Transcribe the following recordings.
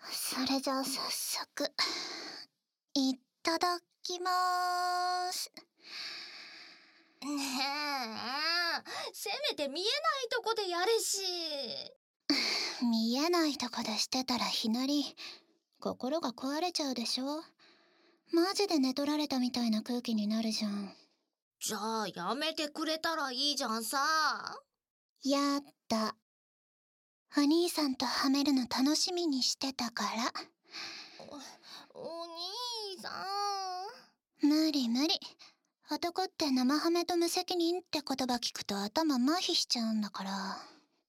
それじゃあ早速、いただきまーす。 ねえ、せめて見えないとこでやれし。 見えないとこでしてたらひなり、心が壊れちゃうでしょ。マジで寝取られたみたいな空気になるじゃん。 じゃあやめてくれたらいいじゃんさ。 やった。お兄さんとはめるの楽しみにしてたから。 お兄さん。 無理無理。男って生ハメと無責任って言葉聞くと頭麻痺しちゃうんだから。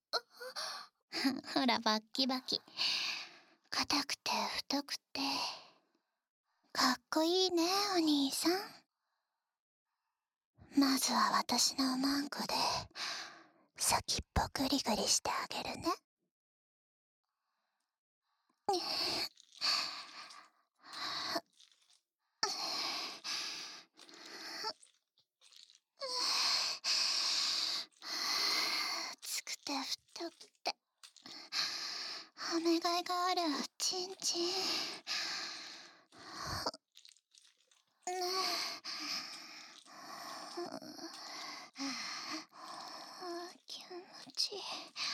ほらバッキバキ。硬くて太くて。かっこいいね、お兄さん。まずは私のおまんこで、先っぽグリグリしてあげるね。熱くて太くて、はめがいがあるチンチン。気持ちいい。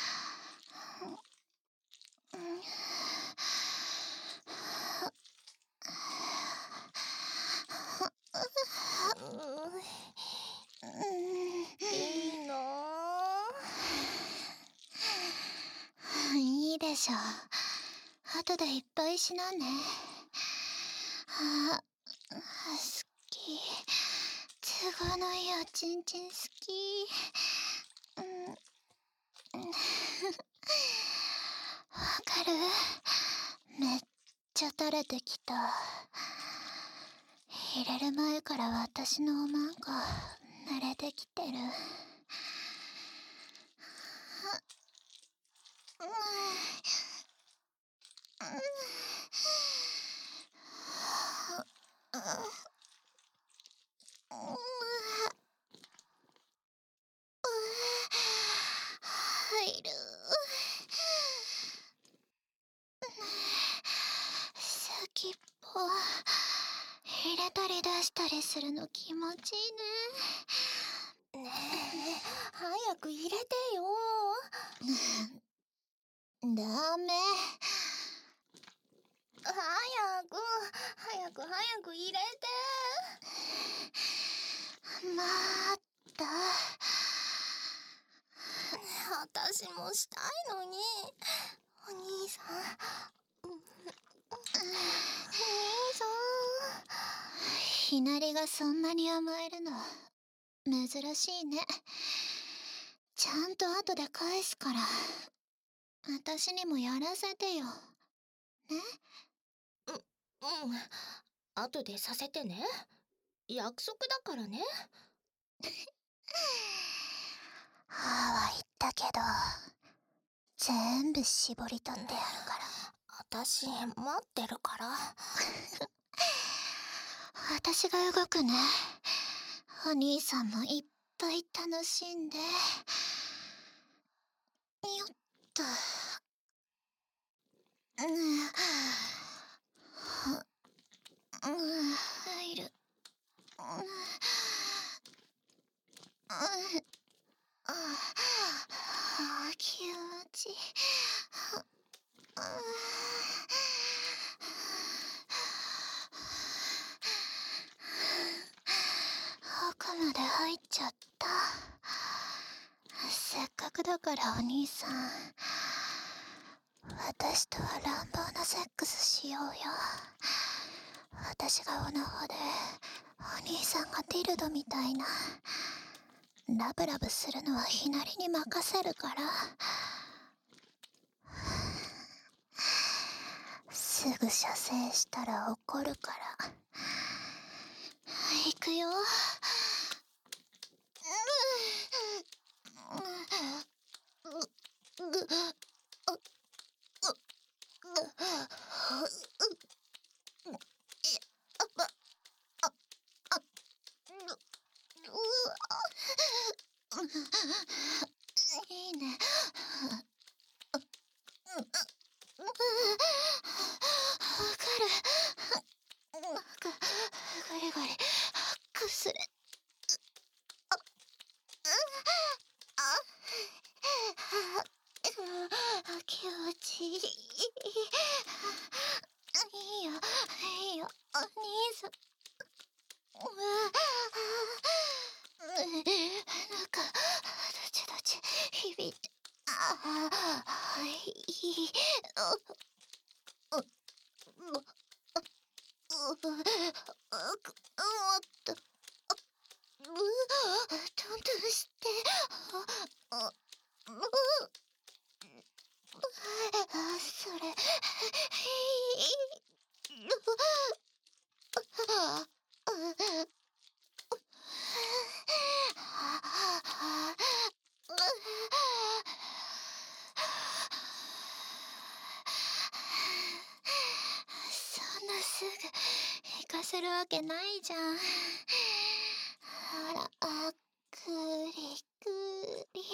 いいないいでしょ。後でいっぱいしなね。好き。都合のいいおちんちん好き。わかる？めっちゃ垂れてきた。入れる前から私のおまんこ慣れてきてる。入る。先っぽ入れたり出したりするの気持ちいいね。 ねえ、早く入れてよ。 ダメ。 早く入れて。 また。 私もしたいのに。お兄さん。お兄さひなりがそんなに甘えるの珍しいね。ちゃんと後で返すから。私にもやらせてよ。ね？ ん。後でさせてね。約束だからね。 はは言ったけど、全部絞り取ってやるから。 私、待ってるから。 私が動くね。お兄さんもいっぱい楽しんで。よっと。入る。気持ちいい。奥まで入っちゃった。せっかくだからお兄さん、私とは乱暴なセックスしようよ。私がオナホで、お兄さんがディルドみたいな。ラブラブするのはひなりに任せるから。すぐ射精したら怒るから。行くよ。いいね。 すぐ行かせるわけないじゃん。ほら、くりくり。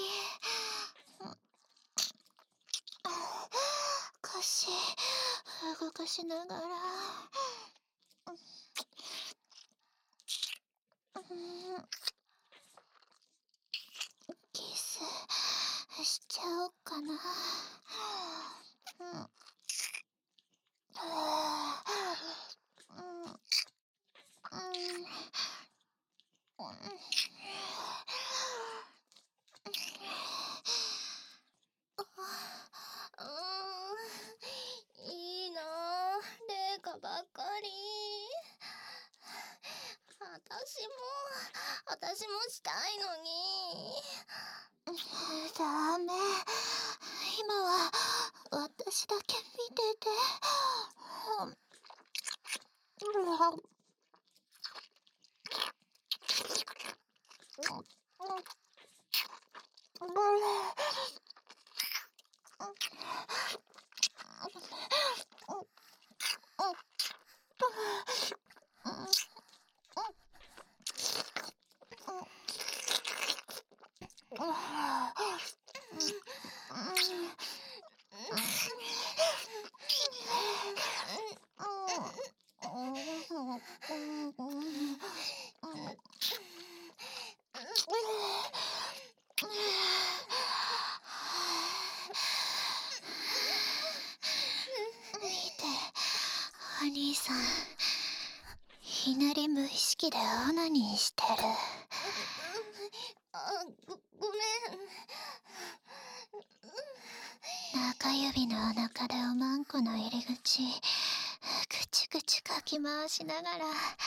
腰動かしながら、キスしちゃおうかな。 いいなあ、レイカばっかり。私もしたいのに。 ダメ。今は私だけ見てて。見て、お兄さん、ひなり無意識でオナニーしてる。 ごめん。 中指のお腹でおまんこの入り口、ぐちぐちかき回しながら、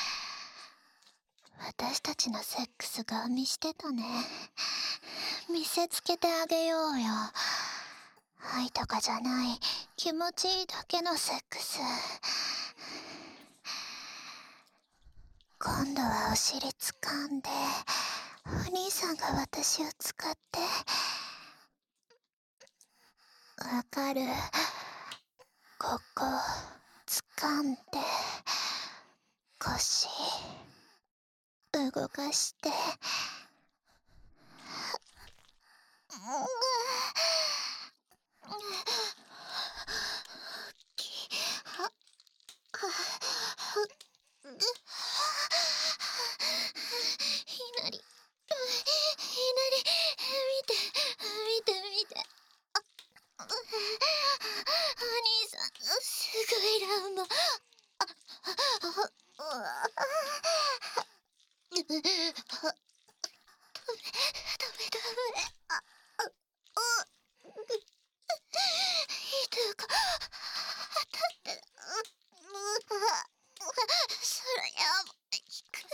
私たちのセックスガン見してたね。見せつけてあげようよ。愛とかじゃない、気持ちいいだけのセックス。今度はお尻掴んで、お兄さんが私を使って。わかる？ここ、掴んで、腰、動かして。ひなり、見て、見て。お兄さん、すごいラウマ。ダメ。痛いか、当たって。それやばい。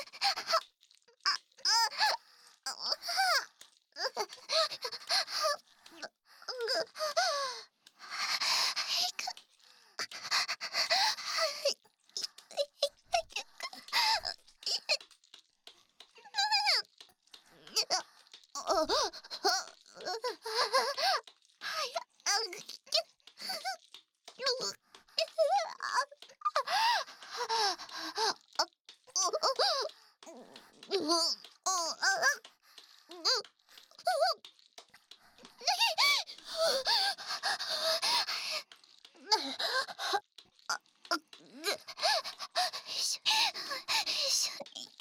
一緒に。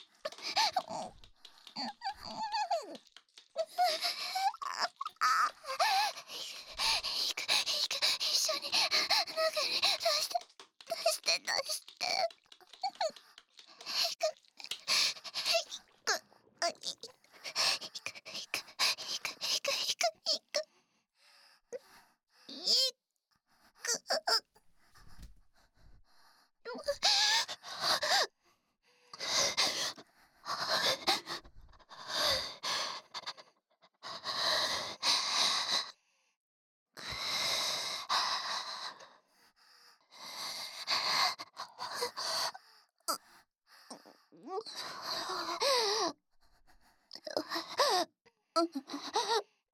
一緒に。中に出して。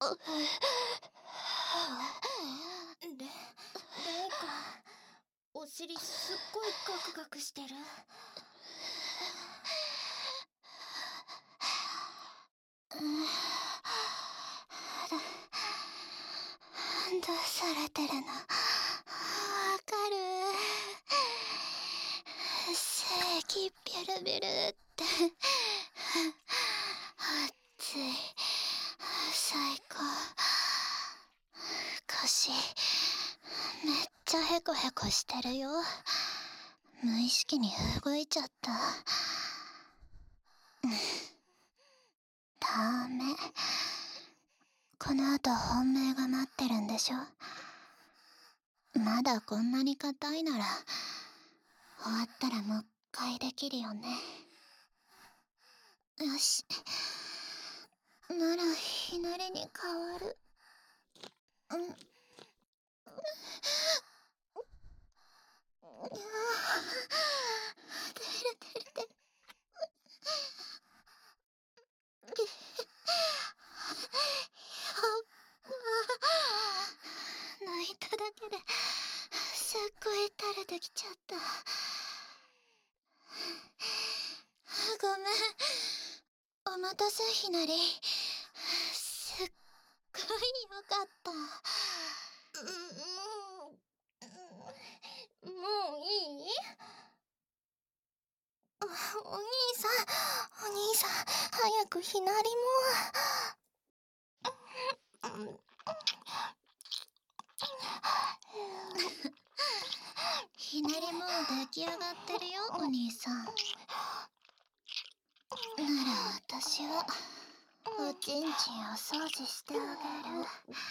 レイカ、お尻尻すっごいガクガクしてる。 どうされてるの？わかる。咳ビュルビュルって暑い。最高。腰めっちゃヘコヘコしてるよ。無意識に動いちゃった。ダメ。この後本命が待ってるんでしょ。まだこんなに硬いなら終わったらもう一回できるよね。よし、ならひなりに変わる。出る出る出る。泣いただけですっごい垂れてきちゃった。ごめん、お待たせひなり。すっごいよかった。 もういい？お兄さん、お兄さん、早くひなりも。 ひなりもう出来上がってるよ、お兄さん。なら私はおちんちんを掃除してあげる。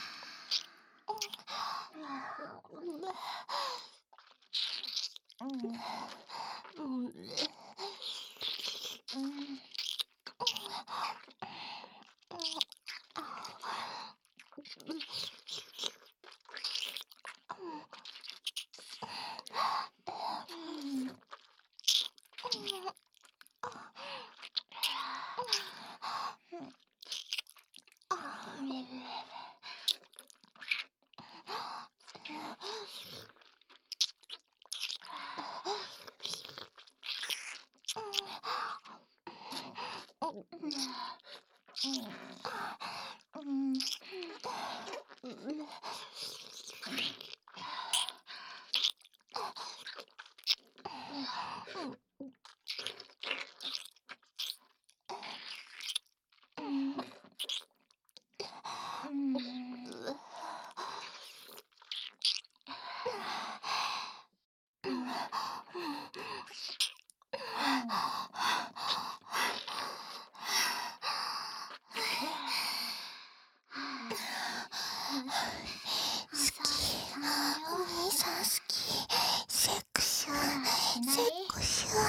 お兄さん好き。セクシュセクシュ。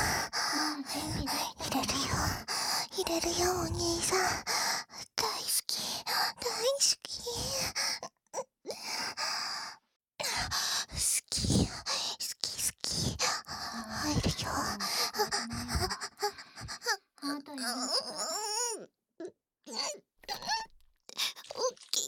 入れるよお兄さん。大好き大好き。好き入るよ。 あとよろしく。 大きい。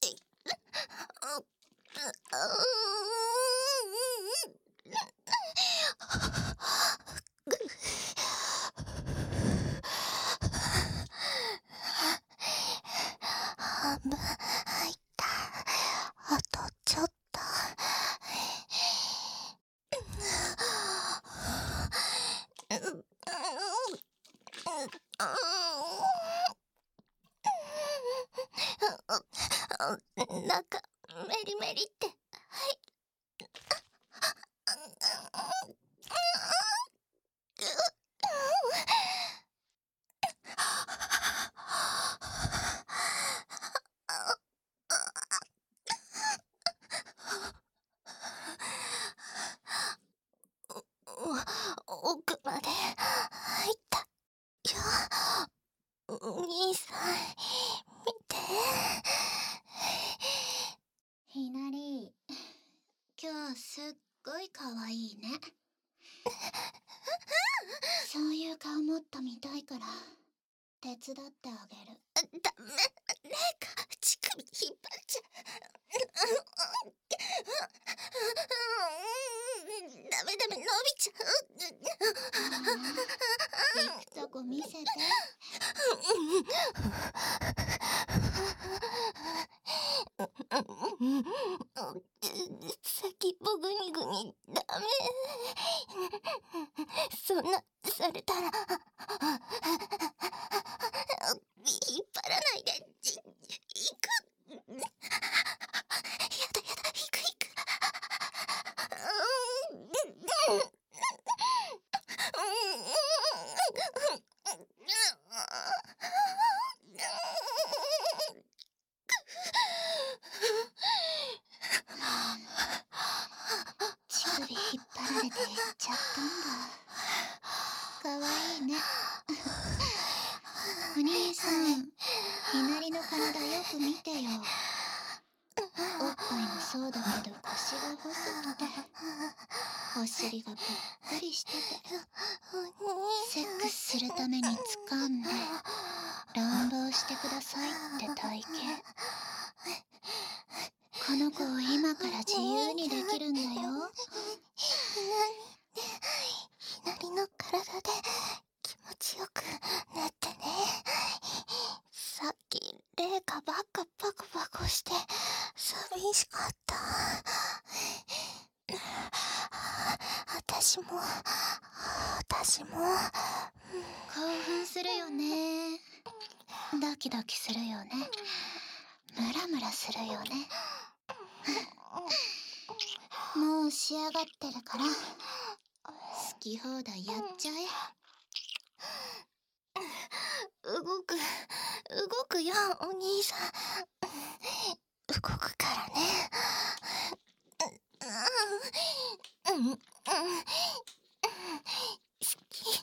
半分入った。あとちょっと。なんかメリメリって。はい。奥まで入ったよ。お兄さん見て。 ひなり、今日すっごいかわいいね。そういう顔もっと見たいから手伝ってあげる。 ダメ、レイカ、乳首引っ張っちゃダメ。 伸びちゃ行くとこ見せて。 先っぽグニグニダメ。そんなされたら引っ張らないで。行く。やだやだ、行く。 乳首引っ張られて行っちゃったんだ。かわいいね。お兄さん、ひなりの体よく見てよ。おっぱいもそうだけど腰が細くて、お尻がぷっくりしてて、セックスするために掴んで乱暴してくださいって体型。この子を今から自由にできるんだよ。 ひなりの体で気持ちよくなってね。さっきレイがバカバコして寂しかった。私も興奮するよね。ドキドキするよね。ムラムラするよね。もう仕上がってるから、好き放題やっちゃえ。 動くよ、お兄さん。動くからね。好き。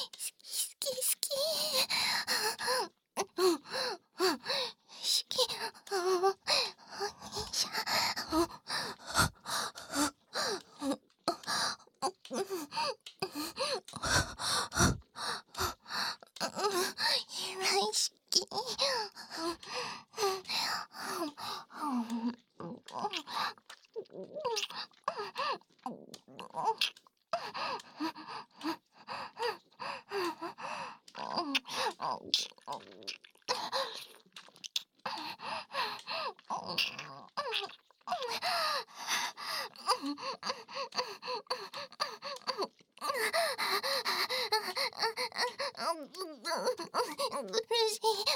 苦しい。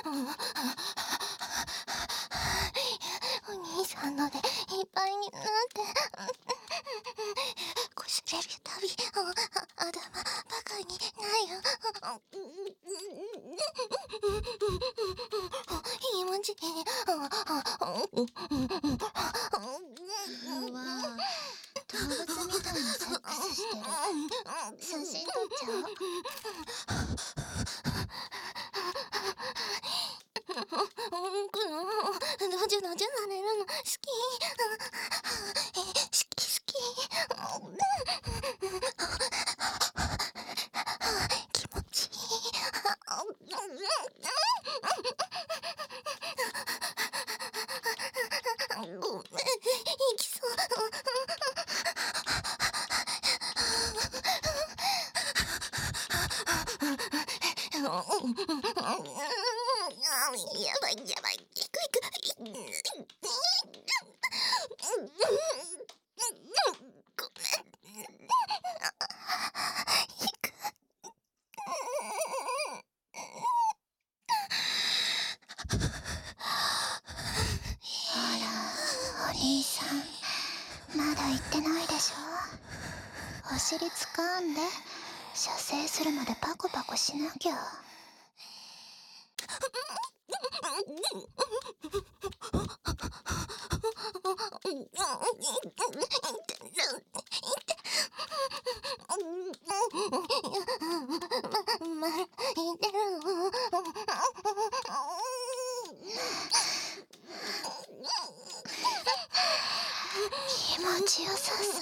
お兄さんのでいっぱいになってこすれるたび頭バカになる。気持ちいい。 うわぁ、動物みたいにセックスしてる。写真撮っちゃおう。 ドジュされるの好き。好き。気持ちいい。ごめん、行きそう。やばい。行く。ごめん。行く。 ほら、お兄さん、まだ行ってないでしょ。お尻掴んで、射精するまでパコパコしなきゃ。気持ちよさそう。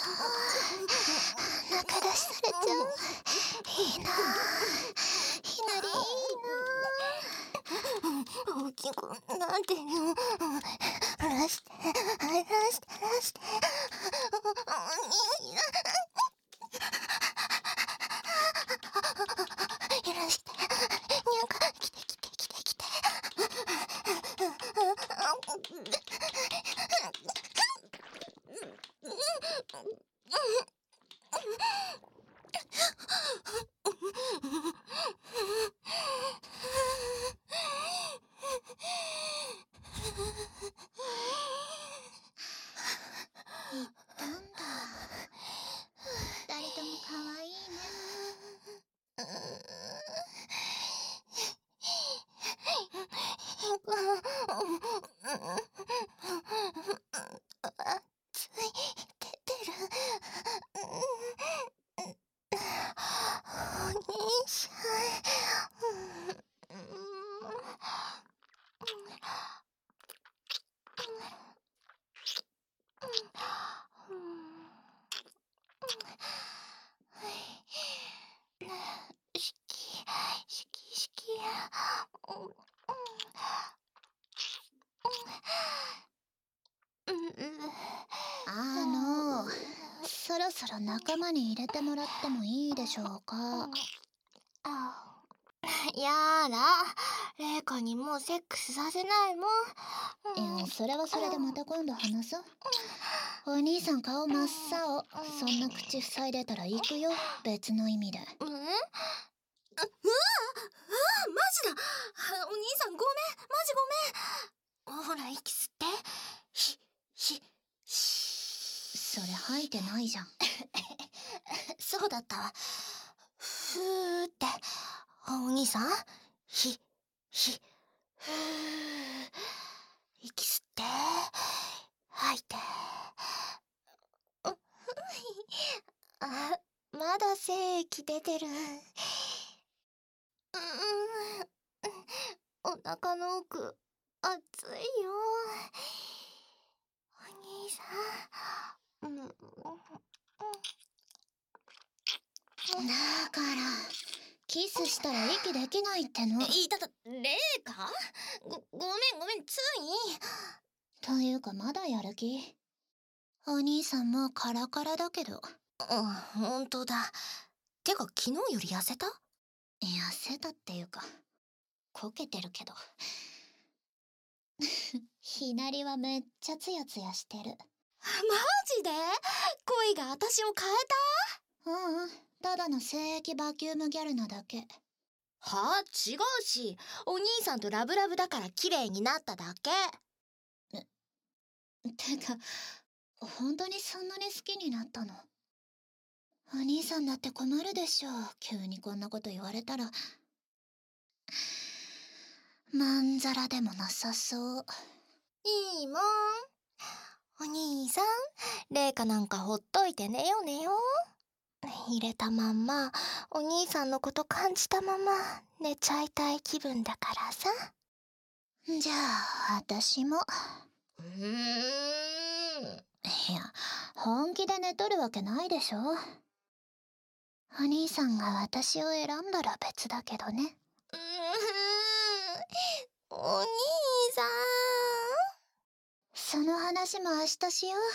中出しされちゃう。いいなぁ。ひなりいいなぁ。 大きくなってる。離して。お兄さん。 識。 そろそろ仲間に入れてもらってもいいでしょうか。 やだ、レイカにもうセックスさせないもん。 いや、それはそれでまた今度話そう。お兄さん顔真っ青。そんな口塞いでたら行くよ、別の意味で。 マジだ。お兄さんごめん、マジごめん。ほら、息吸って。 それ吐いてないじゃん。 そうだったわ。ふーって。お兄さん、ふー。息吸って。吐いて。まだ精液出てる。お腹の奥、熱いよ。お兄さん。 だから、キスしたら息できないっての。 レイカ？ごめん、つい。 というかまだやる気？お兄さんもうカラカラだけど。 ほんとだ。てか昨日より痩せた？ 痩せたっていうか、こけてるけど。ひなりはめっちゃツヤツヤしてる。 マジで？恋が私を変えた？ ただの精液バキュームギャルなだけ。 違うし、お兄さんとラブラブだから綺麗になっただけ。 てか、本当にそんなに好きになったの？お兄さんだって困るでしょ、急にこんなこと言われたら。まんざらでもなさそう。 いいもん。お兄さん、レイカなんかほっといて寝よ。入れたまんま、お兄さんのこと感じたまま寝ちゃいたい気分だからさ。 じゃあ、私も。 いいや、本気で寝とるわけないでしょ。お兄さんが私を選んだら別だけどね。 お兄さん。 その話も明日しよ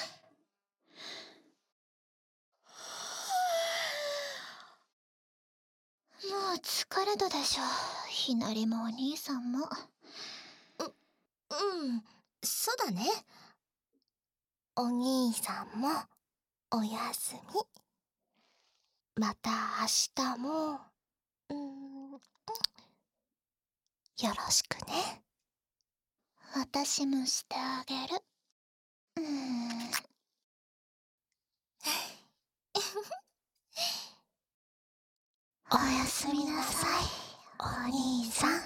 う。もう疲れたでしょ、ひなりもお兄さんも。 そうだね。お兄さんもおやすみ。また明日もよろしくね。 私もしてあげる。おやすみなさい、お兄さん。